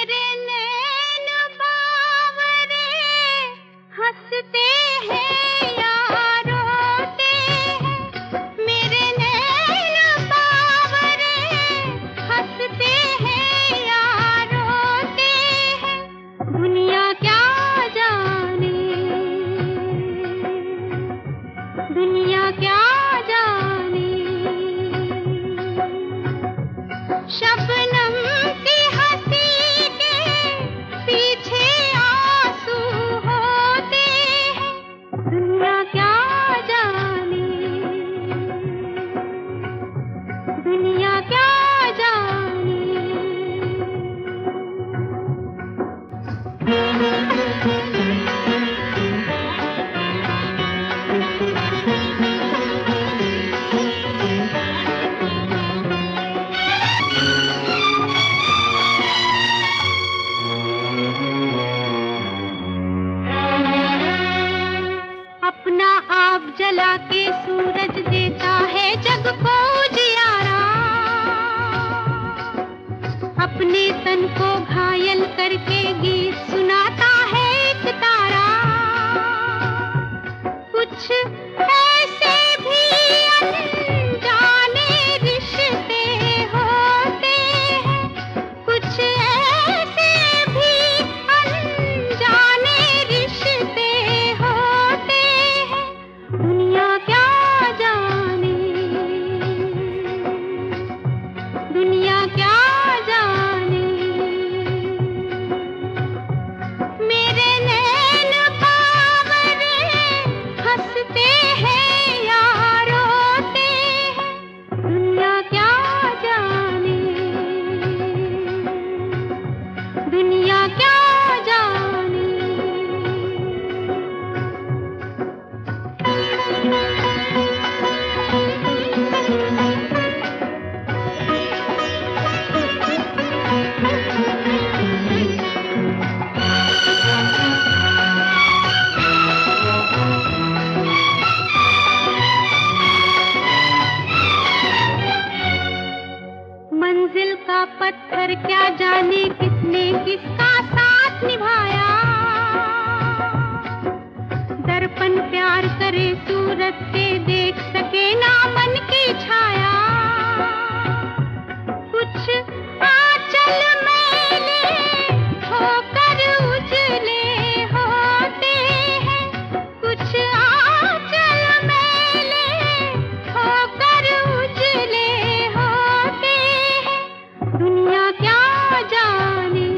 मेरे नैन बावरे हंसते हैं या रोते हैं, मेरे नैन बावरे हंसते हैं या रोते हैं, दुनिया क्या जाने, दुनिया क्या जाने। शबनम की हंसी के पीछे आंसू होते हैं, दुनिया क्या जाने, दुनिया क्या जाने। अपना आप जला के सूरज देता है जग को उजियारा, अपने तन को घायल करके गीत सुनाता है एक तारा। कुछ ऐसे भी अनजाने रिश्ते होते हैं, कुछ ऐसे भी अनजाने रिश्ते होते हैं, दुनिया क्या जाने, दुनिया क्या जाने। मेरे नैन बावरे हंसते हैं या रोते हैं, दुनिया क्या जाने, दुनिया क्या जाने। मंजिल का पत्थर क्या जाने किसने किसका साथ निभाया, दर्पण प्यार करे सूरत से देख सके ना मन की छाया। कुछ आंचल मैले होकर उजले होते हैं, कुछ आंचल मैले होकर उजले होते हैं, दुनिया क्या जाने,